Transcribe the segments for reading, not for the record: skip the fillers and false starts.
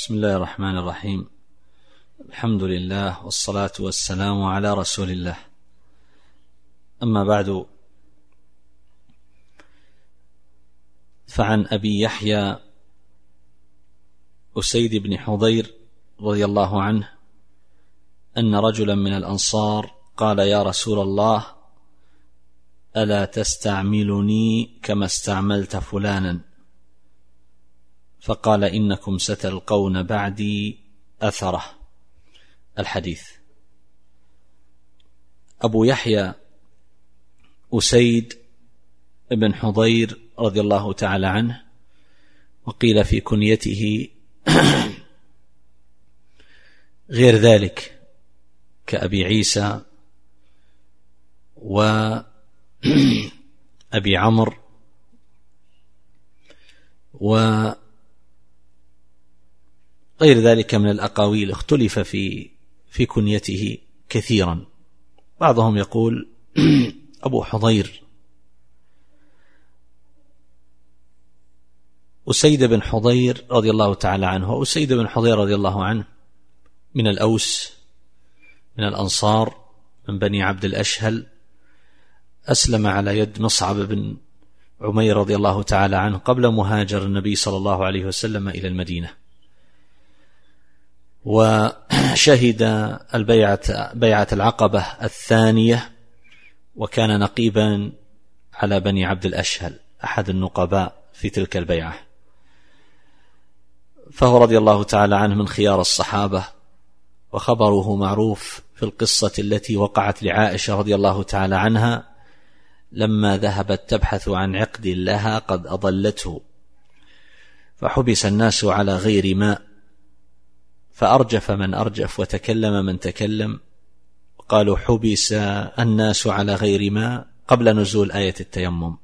بسم الله الرحمن الرحيم. الحمد لله والصلاة والسلام على رسول الله. أما بعد، فعن أبي يحيى أسيد بن حضير رضي الله عنه أن رجلا من الأنصار قال: يا رسول الله، ألا تستعملني كما استعملت فلانا؟ فقال: إنكم ستلقون بعدي أثره. الحديث. أبو يحيى أسيد بن حضير رضي الله تعالى عنه، وقيل في كنيته غير ذلك كأبي عيسى وأبي عمرو وغير ذلك من الأقاويل. اختلف في كنيته كثيرا. بعضهم يقول أبو حضير. أسيد بن حضير رضي الله تعالى عنه، وأسيد بن حضير رضي الله عنه من الأوس، من الأنصار، من بني عبد الأشهل. أسلم على يد مصعب بن عمير رضي الله تعالى عنه قبل مهاجر النبي صلى الله عليه وسلم إلى المدينة، وشهد بيعة العقبة الثانية، وكان نقيبا على بني عبد الأشهل، أحد النقباء في تلك البيعة. فهو رضي الله تعالى عنه من خيار الصحابة، وخبره معروف في القصة التي وقعت لعائشة رضي الله تعالى عنها لما ذهبت تبحث عن عقد لها قد أضلته، فحبس الناس على غير ماء، فأرجف من أرجف وتكلم من تكلم، قالوا حبس الناس على غير ماء قبل نزول آية التيمم،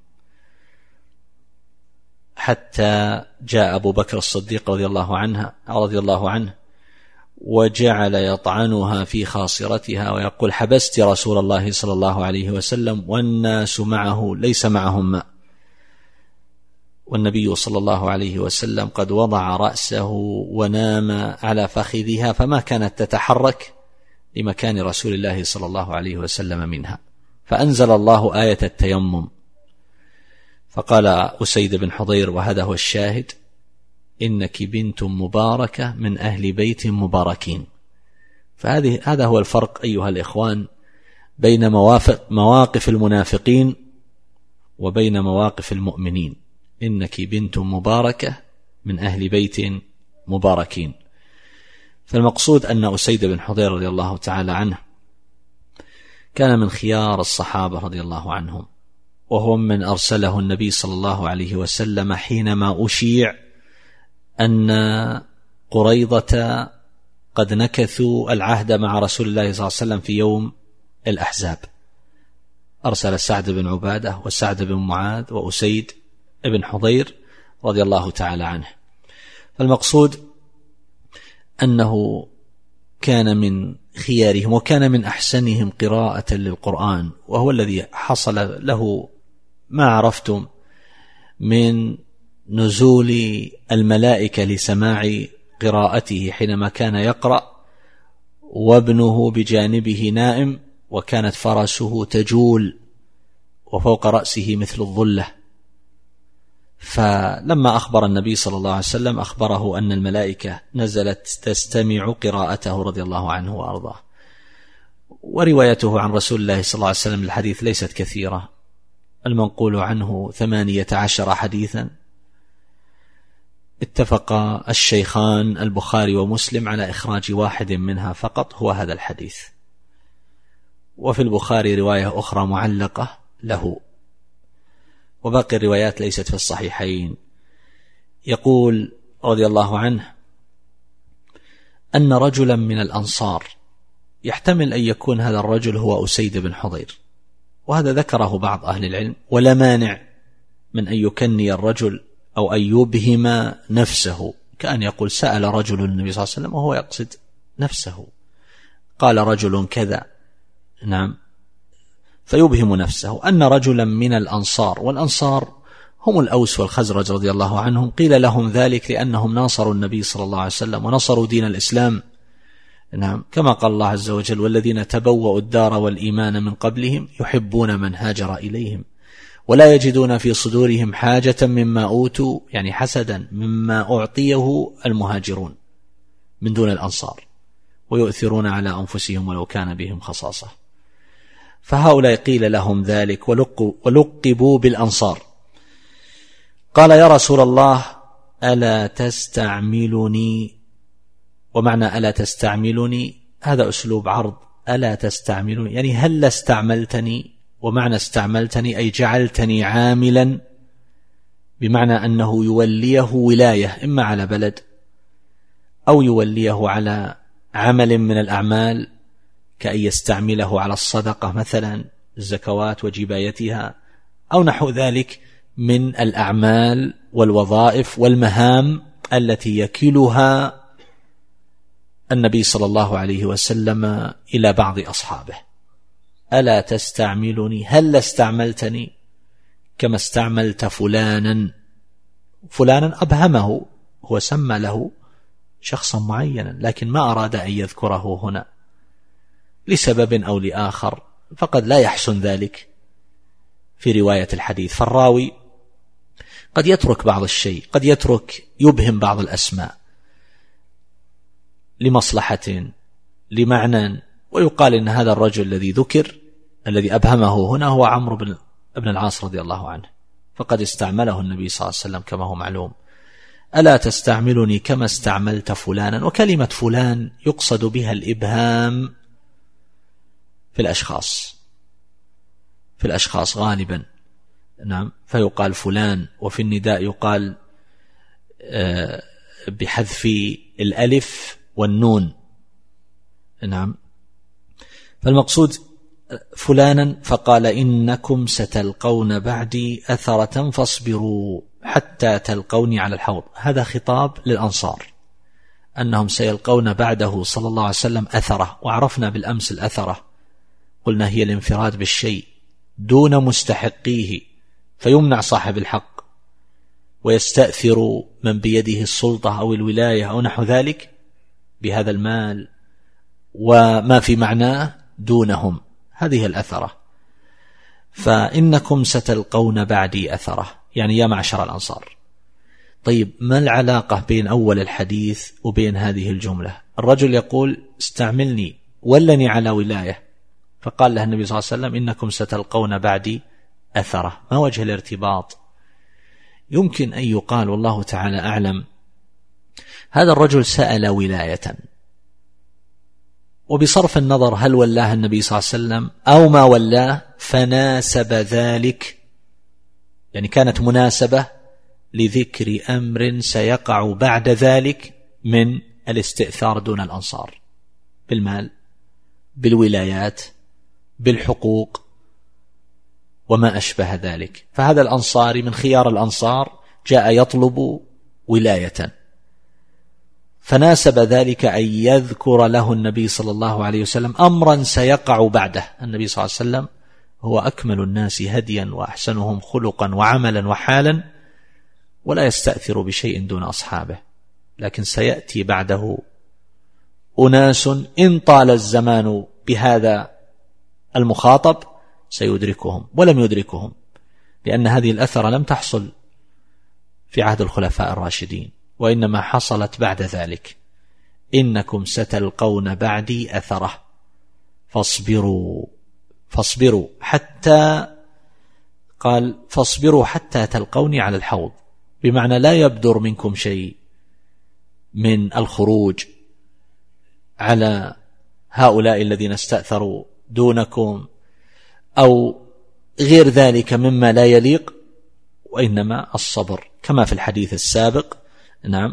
حتى جاء أبو بكر الصديق رضي الله عنه وجعل يطعنها في خاصرتها ويقول: حبست رسول الله صلى الله عليه وسلم والناس معه ليس معهم ماء، والنبي صلى الله عليه وسلم قد وضع رأسه ونام على فخذها، فما كانت تتحرك لمكان رسول الله صلى الله عليه وسلم منها، فأنزل الله آية التيمم. فقال أسيد بن حضير، وهذا هو الشاهد: إنك بنت مباركة من أهل بيت مباركين. هذا هو الفرق أيها الإخوان بين مواقف المنافقين وبين مواقف المؤمنين. إنك بنت مباركة من أهل بيت مباركين. فالمقصود أن أسيد بن حضير رضي الله تعالى عنه كان من خيار الصحابة رضي الله عنهم، وهو من أرسله النبي صلى الله عليه وسلم حينما أشيع أن قريظة قد نكثوا العهد مع رسول الله صلى الله عليه وسلم في يوم الأحزاب. أرسل سعد بن عبادة وسعد بن معاذ وأسيد بن حضير رضي الله تعالى عنه. فالمقصود أنه كان من خيارهم، وكان من أحسنهم قراءة للقرآن، وهو الذي حصل له ما عرفتم من نزول الملائكة لسماع قراءته حينما كان يقرأ وابنه بجانبه نائم، وكانت فرسه تجول وفوق رأسه مثل الظلة. فلما أخبر النبي صلى الله عليه وسلم أخبره أن الملائكة نزلت تستمع قراءته رضي الله عنه وأرضاه. وروايته عن رسول الله صلى الله عليه وسلم الحديث ليست كثيرة، المنقول عنه 18 حديثا. اتفق الشيخان البخاري ومسلم على إخراج واحد منها فقط، هو هذا الحديث. وفي البخاري رواية أخرى معلقة له، وباقي الروايات ليست في الصحيحين. يقول رضي الله عنه أن رجلا من الأنصار، يحتمل أن يكون هذا الرجل هو أسيد بن حضير، وهذا ذكره بعض أهل العلم، ولا مانع من أن يكني الرجل أو أن يبهم نفسه، كأن يقول سأل رجل النبي صلى الله عليه وسلم وهو يقصد نفسه، قال رجل كذا، نعم، فيبهم نفسه. أن رجلا من الأنصار، والأنصار هم الأوس والخزرج رضي الله عنهم. قيل لهم ذلك لأنهم ناصروا النبي صلى الله عليه وسلم ونصروا دين الإسلام. نعم، كما قال الله عز وجل: والذين تبوأوا الدار والإيمان من قبلهم يحبون من هاجر إليهم ولا يجدون في صدورهم حاجة مما أوتوا، يعني حسدا مما أعطيه المهاجرون من دون الأنصار، ويؤثرون على أنفسهم ولو كان بهم خصاصة. فهؤلاء قيل لهم ذلك ولقبوا بالأنصار. قال: يا رسول الله ألا تستعملني؟ ومعنى ألا تستعملني هذا أسلوب عرض، ألا تستعملني يعني هل استعملتني، ومعنى استعملتني أي جعلتني عاملا، بمعنى أنه يوليه ولاية إما على بلد أو يوليه على عمل من الأعمال، كأن يستعمله على الصدقة مثلا، الزكوات وجبايتها، أو نحو ذلك من الأعمال والوظائف والمهام التي يكلها النبي صلى الله عليه وسلم إلى بعض أصحابه. ألا تستعملني هل استعملتني كما استعملت فلانا. فلانا أبهمه، هو سمى له شخصا معينا لكن ما أراد أن يذكره هنا لسبب أو لآخر، فقد لا يحسن ذلك في رواية الحديث. فالراوي قد يترك بعض الشيء، قد يبهم بعض الأسماء لمصلحة لمعنى، ويقال إن هذا الرجل الذي ذكر الذي أبهمه هنا هو عمرو بن العاص رضي الله عنه، فقد استعمله النبي صلى الله عليه وسلم كما هو معلوم. ألا تستعملني كما استعملت فلانا. وكلمة فلان يقصد بها الإبهام في الأشخاص غالبا. نعم، فيقال فلان، وفي النداء يقال بحذف الألف والنون. نعم، فالمقصود فلانا. فقال: إنكم ستلقون بعدي أثرة فاصبروا حتى تلقوني على الحوض. هذا خطاب للأنصار أنهم سيلقون بعده صلى الله عليه وسلم أثرة. وعرفنا بالأمس الأثرة، قلنا هي الانفراد بالشيء دون مستحقيه، فيمنع صاحب الحق ويستأثر من بيده السلطة أو الولاية أو نحو ذلك بهذا المال وما في معناه دونهم. هذه الأثرة. فإنكم ستلقون بعدي أثرة، يعني يا معشر الأنصار. طيب، ما العلاقة بين أول الحديث وبين هذه الجملة؟ الرجل يقول: استعملني، ولني على ولاية، فقال له النبي صلى الله عليه وسلم: إنكم ستلقون بعدي أثرة. ما وجه الارتباط؟ يمكن أن يقال والله تعالى أعلم هذا الرجل سأل ولاية، وبصرف النظر هل ولاه النبي صلى الله عليه وسلم أو ما ولاه فناسب ذلك، يعني كانت مناسبة لذكر أمر سيقع بعد ذلك من الاستئثار دون الأنصار بالمال، بالولايات، بالحقوق وما أشبه ذلك. فهذا الأنصاري من خيار الأنصار جاء يطلب ولاية، فناسب ذلك أن يذكر له النبي صلى الله عليه وسلم أمرا سيقع بعده. النبي صلى الله عليه وسلم هو أكمل الناس هديا وأحسنهم خلقا وعملا وحالا، ولا يستأثر بشيء دون أصحابه، لكن سيأتي بعده أناس إن طال الزمان بهذا المخاطب سيدركهم، ولم يدركهم، لأن هذه الأثرة لم تحصل في عهد الخلفاء الراشدين، وإنما حصلت بعد ذلك. إنكم ستلقون بعدي أثرة فاصبروا حتى، قال فاصبروا حتى تلقوني على الحوض، بمعنى لا يبدر منكم شيء من الخروج على هؤلاء الذين استأثروا دونكم أو غير ذلك مما لا يليق، وإنما الصبر كما في الحديث السابق. نعم،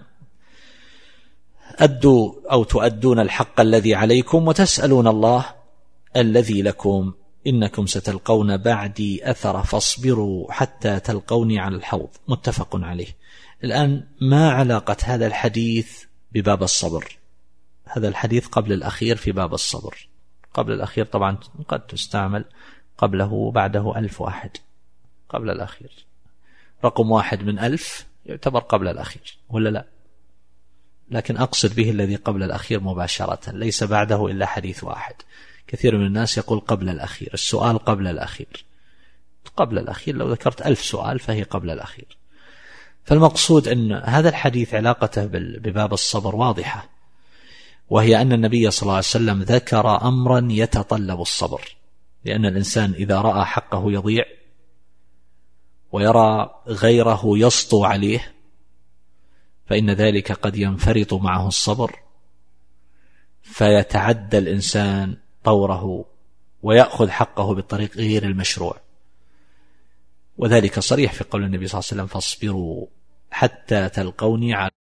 أدوا أو تؤدون الحق الذي عليكم وتسألون الله الذي لكم. إنكم ستلقون بعدي أثر فاصبروا حتى تلقوني على الحوض. متفق عليه. الآن ما علاقة هذا الحديث بباب الصبر؟ هذا الحديث قبل الأخير في باب الصبر. قبل الأخير طبعا قد تستعمل قبله وبعده 1000 واحد قبل الأخير، رقم 1 من 1000 يعتبر قبل الأخير ولا لا؟ لكن أقصد به الذي قبل الأخير مباشرة، ليس بعده إلا حديث واحد. كثير من الناس يقول قبل الأخير، السؤال قبل الأخير. قبل الأخير لو ذكرت 1000 سؤال فهي قبل الأخير. فالمقصود أن هذا الحديث علاقته بباب الصبر واضحة، وهي أن النبي صلى الله عليه وسلم ذكر أمرا يتطلب الصبر، لأن الإنسان إذا رأى حقه يضيع ويرى غيره يسطو عليه فإن ذلك قد ينفرط معه الصبر، فيتعدى الإنسان طوره ويأخذ حقه بالطريق غير المشروع. وذلك صريح في قول النبي صلى الله عليه وسلم: فاصبروا حتى تلقوني على